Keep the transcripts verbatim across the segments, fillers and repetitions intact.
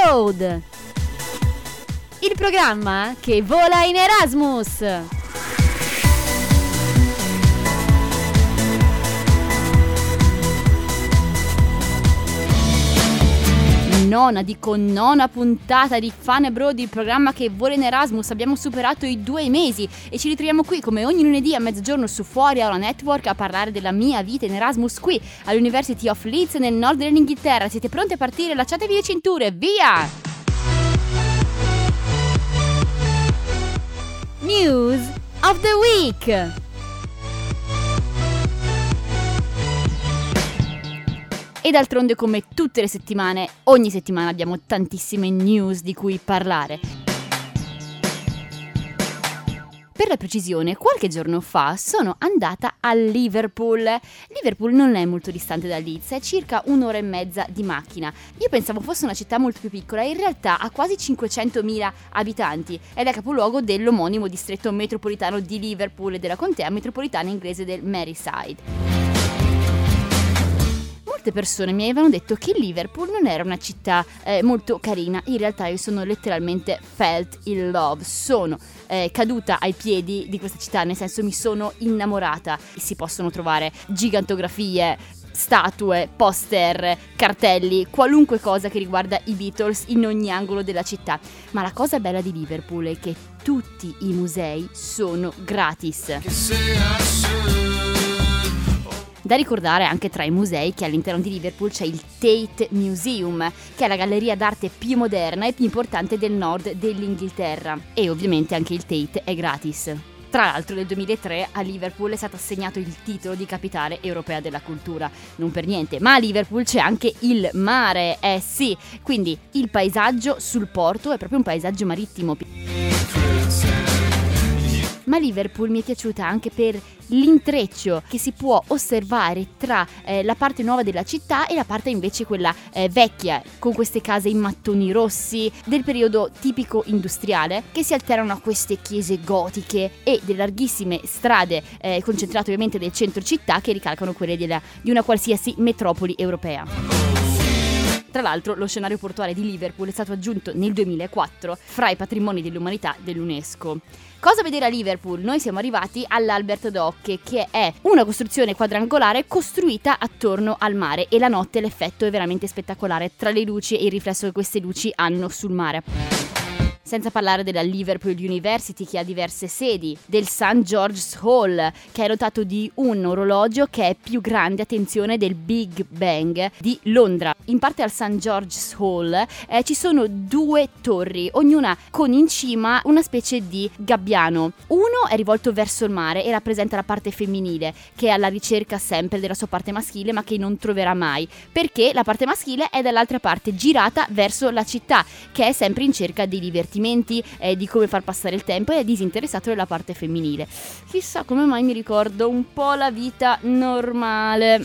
Road, il programma che vola in Erasmus. Nona, dico nona puntata di Fun Abroad, il programma che vola in Erasmus. Abbiamo superato i due mesi e ci ritroviamo qui come ogni lunedì a mezzogiorno su Fuori Aula Network a parlare della mia vita in Erasmus qui all'University of Leeds nel nord dell'Inghilterra. Siete pronti a partire? Allacciatevi le cinture, via! News of the Week. E d'altronde, come tutte le settimane, ogni settimana abbiamo tantissime news di cui parlare. Per la precisione, qualche giorno fa sono andata a Liverpool. Liverpool non è molto distante da Leeds, è circa un'ora e mezza di macchina. Io pensavo fosse una città molto più piccola, in realtà ha quasi cinquecentomila abitanti ed è capoluogo dell'omonimo distretto metropolitano di Liverpool e della contea metropolitana inglese del Merseyside. Molte persone mi avevano detto che Liverpool non era una città eh, molto carina. In realtà io sono letteralmente felt in love, sono eh, caduta ai piedi di questa città, nel senso mi sono innamorata. Si possono trovare gigantografie, statue, poster, cartelli, qualunque cosa che riguarda i Beatles in ogni angolo della città. Ma la cosa bella di Liverpool è che tutti i musei sono gratis. Da ricordare anche tra i musei che all'interno di Liverpool c'è il Tate Museum, che è la galleria d'arte più moderna e più importante del nord dell'Inghilterra. E ovviamente anche il Tate è gratis. Tra l'altro nel duemilatré a Liverpool è stato assegnato il titolo di capitale europea della cultura, non per niente, ma a Liverpool c'è anche il mare, eh sì, quindi il paesaggio sul porto è proprio un paesaggio marittimo. Ma Liverpool mi è piaciuta anche per l'intreccio che si può osservare tra eh, la parte nuova della città e la parte invece quella eh, vecchia, con queste case in mattoni rossi del periodo tipico industriale che si alternano a queste chiese gotiche e delle larghissime strade eh, concentrate ovviamente nel centro città che ricalcano quelle della, di una qualsiasi metropoli europea. Tra l'altro lo scenario portuale di Liverpool è stato aggiunto nel duemilaquattro fra i patrimoni dell'umanità dell'UNESCO. Cosa vedere a Liverpool? Noi siamo arrivati all'Albert Dock, che è una costruzione quadrangolare costruita attorno al mare, e la notte l'effetto è veramente spettacolare tra le luci e il riflesso che queste luci hanno sul mare. Senza parlare della Liverpool University, che ha diverse sedi, del Saint George's Hall, che è dotato di un orologio che è più grande, attenzione, del Big Bang di Londra. In parte al Saint George's Hall eh, ci sono due torri, ognuna con in cima una specie di gabbiano. Uno è rivolto verso il mare e rappresenta la parte femminile, che è alla ricerca sempre della sua parte maschile, ma che non troverà mai, perché la parte maschile è dall'altra parte, girata verso la città, che è sempre in cerca di divertimenti, eh, di come far passare il tempo, e è disinteressato della parte femminile. Chissà come mai mi ricordo un po' la vita normale.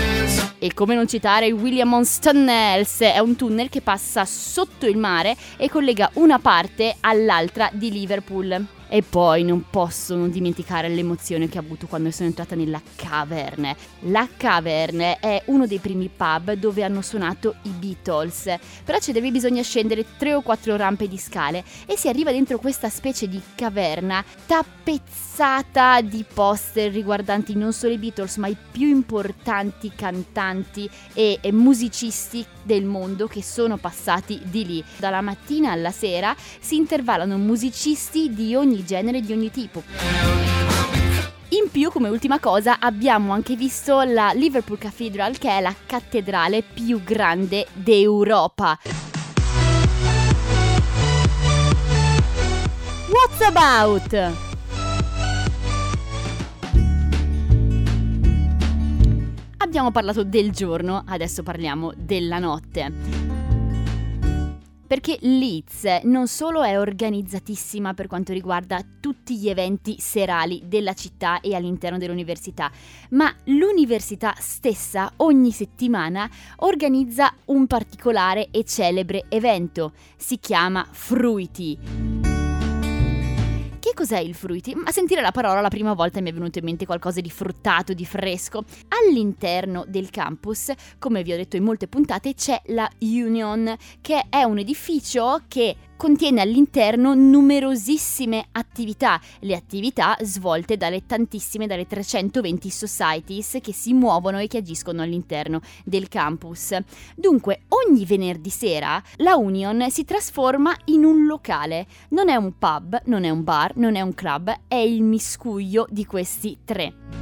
E come non citare il Williamons Tunnels, è un tunnel che passa sotto il mare e collega una parte all'altra di Liverpool. E poi non posso non dimenticare l'emozione che ho avuto quando sono entrata nella Cavern. La Cavern è uno dei primi pub dove hanno suonato i Beatles. Per accedervi bisogna scendere tre o quattro rampe di scale e si arriva dentro questa specie di caverna tappezzata di poster riguardanti non solo i Beatles ma i più importanti cantanti e, e musicisti del mondo che sono passati di lì. Dalla mattina alla sera si intervallano musicisti di ogni genere, di ogni tipo. In più, come ultima cosa, abbiamo anche visto la Liverpool Cathedral, che è la cattedrale più grande d'Europa. What's about? Abbiamo parlato del giorno, adesso parliamo della notte. Perché Leeds non solo è organizzatissima per quanto riguarda tutti gli eventi serali della città e all'interno dell'università, ma l'università stessa ogni settimana organizza un particolare e celebre evento. Si chiama Fruity, Che cos'è il fruity? A sentire la parola la prima volta mi è venuto in mente qualcosa di fruttato, di fresco. All'interno del campus, come vi ho detto in molte puntate, c'è la Union, che è un edificio che contiene all'interno numerosissime attività, le attività svolte dalle tantissime, dalle trecentoventi societies che si muovono e che agiscono all'interno del campus. Dunque, ogni venerdì sera la Union si trasforma in un locale. Non è un pub, non è un bar, non è un club, è il miscuglio di questi tre.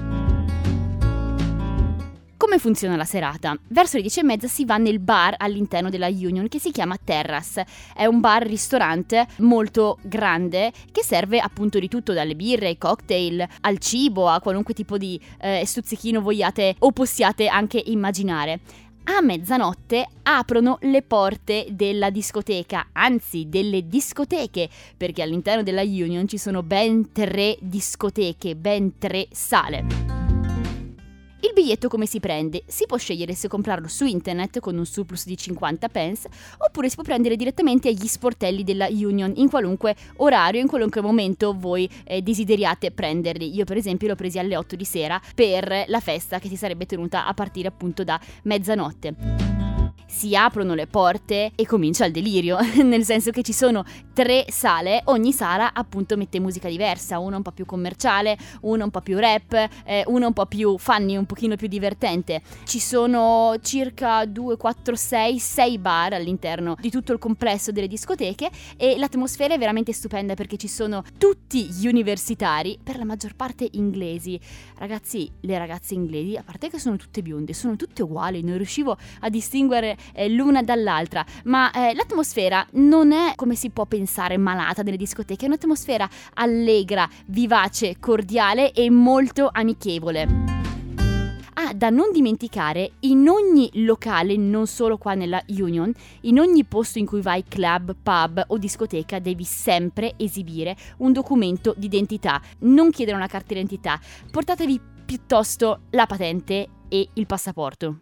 Come funziona la serata? Verso le dieci e mezza si va nel bar all'interno della Union che si chiama Terrace. È un bar-ristorante molto grande che serve appunto di tutto, dalle birre, ai cocktail, al cibo, a qualunque tipo di eh, stuzzichino vogliate o possiate anche immaginare. A mezzanotte aprono le porte della discoteca, anzi delle discoteche, perché all'interno della Union ci sono ben tre discoteche, ben tre sale. Il biglietto come si prende? Si può scegliere se comprarlo su internet con un surplus di cinquanta pence oppure si può prendere direttamente agli sportelli della Union in qualunque orario, in qualunque momento voi eh, desideriate prenderli. Io per esempio l'ho presi alle otto di sera per la festa che si sarebbe tenuta a partire appunto da mezzanotte. Si aprono le porte e comincia il delirio, nel senso che ci sono tre sale, ogni sala appunto mette musica diversa, una un po' più commerciale, una un po' più rap, eh, una un po' più funny, un pochino più divertente. Ci sono circa due, quattro, sei, sei bar all'interno di tutto il complesso delle discoteche e l'atmosfera è veramente stupenda perché ci sono tutti gli universitari, per la maggior parte inglesi. Ragazzi, le ragazze inglesi, a parte che sono tutte bionde, sono tutte uguali, non riuscivo a distinguere eh, l'una dall'altra, ma eh, l'atmosfera non è come si può pensare malata delle discoteche, è un'atmosfera allegra, vivace, cordiale e molto amichevole. Ah, da non dimenticare, in ogni locale, non solo qua nella Union, in ogni posto in cui vai, club, pub o discoteca, devi sempre esibire un documento d'identità. Non chiedere una carta d'identità, portatevi piuttosto la patente e il passaporto.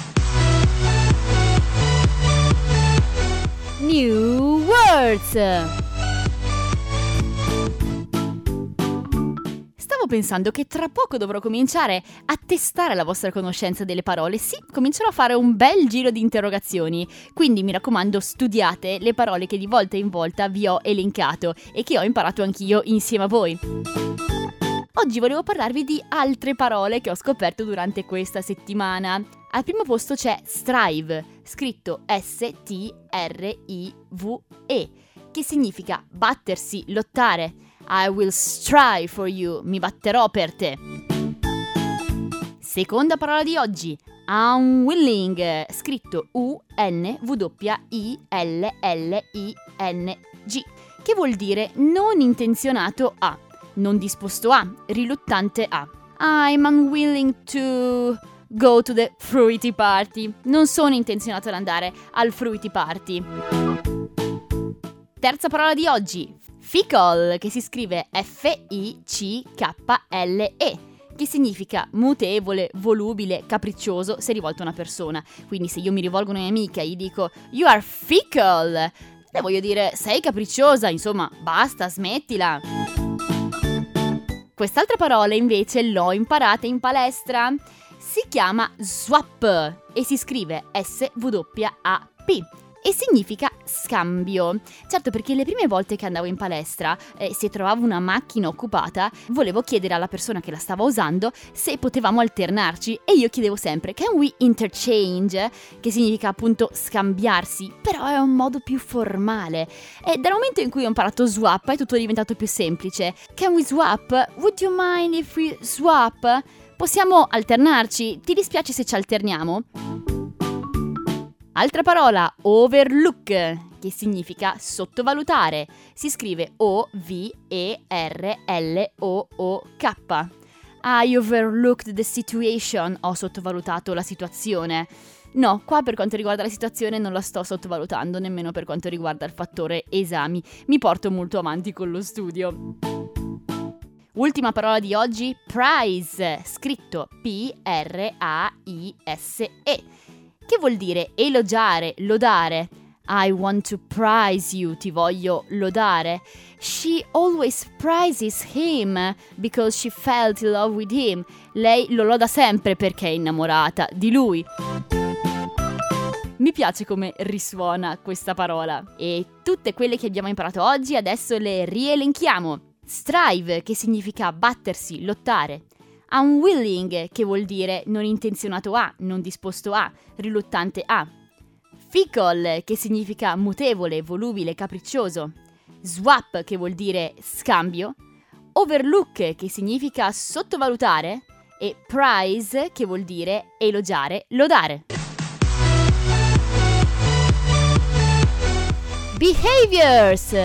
New words! Stavo pensando che tra poco dovrò cominciare a testare la vostra conoscenza delle parole. Sì, comincerò a fare un bel giro di interrogazioni. Quindi mi raccomando, studiate le parole che di volta in volta vi ho elencato e che ho imparato anch'io insieme a voi. Oggi volevo parlarvi di altre parole che ho scoperto durante questa settimana. Al primo posto c'è strive, scritto S T R I V E, che significa battersi, lottare. I will strive for you, mi batterò per te. Seconda parola di oggi, unwilling, scritto U N W I L L I N G, che vuol dire non intenzionato a, non disposto a, riluttante a. I'm unwilling to go to the fruity party. Non sono intenzionato ad andare al fruity party. Terza parola di oggi, fickle, che si scrive F I C K L E, che significa mutevole, volubile, capriccioso se rivolto a una persona. Quindi se io mi rivolgo a una mia amica e gli dico you are fickle, le voglio dire sei capricciosa, insomma basta, smettila. Quest'altra parola invece l'ho imparata in palestra. Si chiama swap e si scrive S W A P e significa scambio. Certo, perché le prime volte che andavo in palestra, eh, se trovavo una macchina occupata, volevo chiedere alla persona che la stava usando se potevamo alternarci e io chiedevo sempre can we interchange, che significa appunto scambiarsi, però è un modo più formale. E dal momento in cui ho imparato swap è tutto diventato più semplice. Can we swap? Would you mind if we swap? Possiamo alternarci? Ti dispiace se ci alterniamo? Altra parola, overlook, che significa sottovalutare. Si scrive O V E R L O O K. I overlooked the situation. Ho sottovalutato la situazione. No, qua per quanto riguarda la situazione non la sto sottovalutando, nemmeno per quanto riguarda il fattore esami. Mi porto molto avanti con lo studio. Ultima parola di oggi, prize, scritto P R A I S E, che vuol dire elogiare, lodare. I want to prize you, ti voglio lodare. She always prizes him because she felt in love with him. Lei lo loda sempre perché è innamorata di lui. Mi piace come risuona questa parola. E tutte quelle che abbiamo imparato oggi adesso le rielenchiamo. Strive, che significa battersi, lottare. Unwilling, che vuol dire non intenzionato a, non disposto a, riluttante a. Fickle, che significa mutevole, volubile, capriccioso. Swap, che vuol dire scambio. Overlook, che significa sottovalutare. E prize, che vuol dire elogiare, lodare. Behaviors.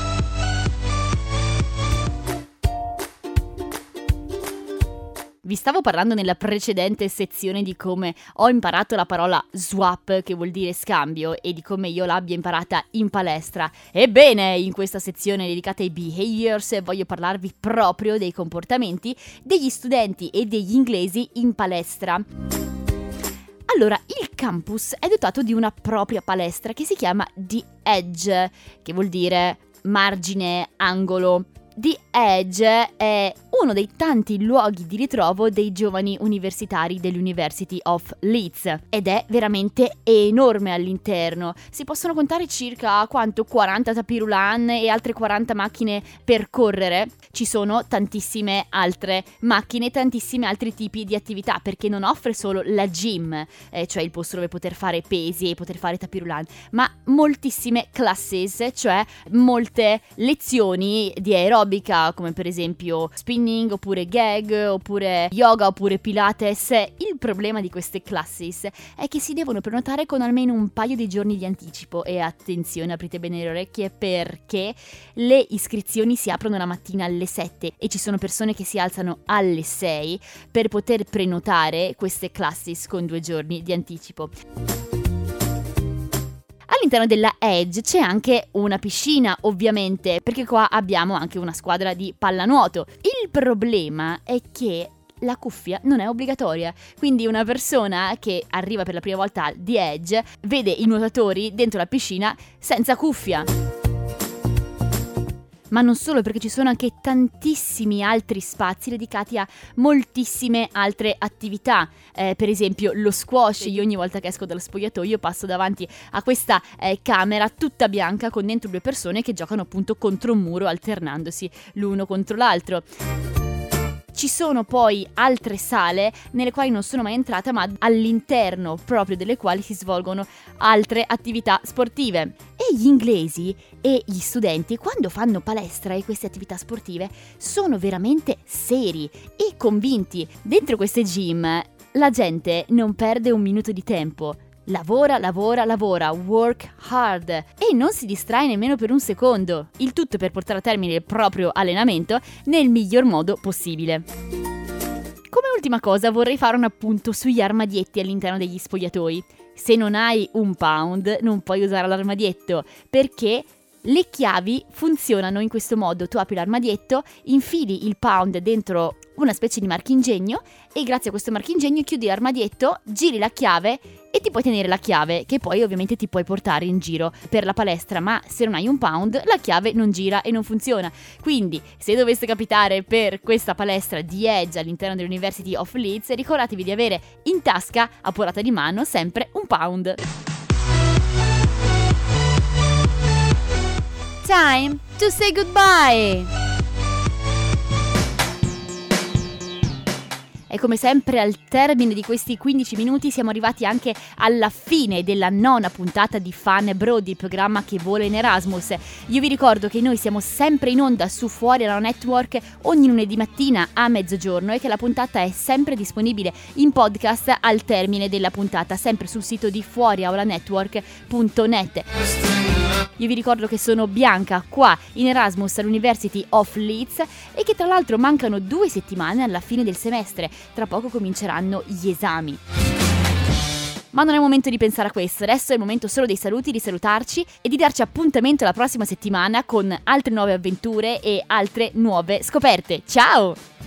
Vi stavo parlando nella precedente sezione di come ho imparato la parola swap, che vuol dire scambio, e di come io l'abbia imparata in palestra. Ebbene, in questa sezione dedicata ai behaviors voglio parlarvi proprio dei comportamenti degli studenti e degli inglesi in palestra. Allora, il campus è dotato di una propria palestra che si chiama The Edge, che vuol dire margine, angolo. The Edge è uno dei tanti luoghi di ritrovo dei giovani universitari dell'University of Leeds ed è veramente enorme all'interno. Si possono contare circa quanto quaranta tapirulan e altre quaranta macchine per correre. Ci sono tantissime altre macchine, tantissimi altri tipi di attività, perché non offre solo la gym, eh, cioè il posto dove poter fare pesi e poter fare tapirulan, ma moltissime classes, cioè molte lezioni di aerobica, come per esempio spinning, oppure gag, oppure yoga, oppure pilates. Il problema di queste classes è che si devono prenotare con almeno un paio di giorni di anticipo, e attenzione, aprite bene le orecchie, perché le iscrizioni si aprono la mattina alle sette e ci sono persone che si alzano alle sei per poter prenotare queste classes con due giorni di anticipo. All'interno della Edge c'è anche una piscina, ovviamente, perché qua abbiamo anche una squadra di pallanuoto. Il problema è che la cuffia non è obbligatoria, quindi una persona che arriva per la prima volta di Edge vede i nuotatori dentro la piscina senza cuffia. Ma non solo, perché ci sono anche tantissimi altri spazi dedicati a moltissime altre attività, eh, per esempio lo squash. Io ogni volta che esco dallo spogliatoio passo davanti a questa eh, camera tutta bianca con dentro due persone che giocano appunto contro un muro, alternandosi l'uno contro l'altro. Ci sono poi altre sale nelle quali non sono mai entrata, ma all'interno proprio delle quali si svolgono altre attività sportive. E gli inglesi e gli studenti, quando fanno palestra e queste attività sportive, sono veramente seri e convinti. Dentro queste gym la gente non perde un minuto di tempo. Lavora, lavora, lavora, work hard, e non si distrae nemmeno per un secondo. Il tutto per portare a termine il proprio allenamento nel miglior modo possibile. Come ultima cosa vorrei fare un appunto sugli armadietti all'interno degli spogliatoi. Se non hai un pound non puoi usare l'armadietto, perché le chiavi funzionano in questo modo: tu apri l'armadietto, infili il pound dentro una specie di marchingegno e grazie a questo marchingegno chiudi l'armadietto, giri la chiave e ti puoi tenere la chiave, che poi ovviamente ti puoi portare in giro per la palestra. Ma se non hai un pound la chiave non gira e non funziona. Quindi se dovesse capitare per questa palestra di Edge all'interno dell'University of Leeds, ricordatevi di avere in tasca, a portata di mano, sempre un pound. Time to say goodbye! E come sempre al termine di questi quindici minuti siamo arrivati anche alla fine della nona puntata di Fan Brody, il programma che vola in Erasmus. Io vi ricordo che noi siamo sempre in onda su Fuori Aula Network ogni lunedì mattina a mezzogiorno e che la puntata è sempre disponibile in podcast al termine della puntata, sempre sul sito di fuori aula network punto net. Io vi ricordo che sono Bianca, qua in Erasmus all'University of Leeds, e che tra l'altro mancano due settimane alla fine del semestre. Tra poco cominceranno gli esami. Ma non è il momento di pensare a questo, adesso è il momento solo dei saluti, di salutarci e di darci appuntamento la prossima settimana con altre nuove avventure e altre nuove scoperte. Ciao!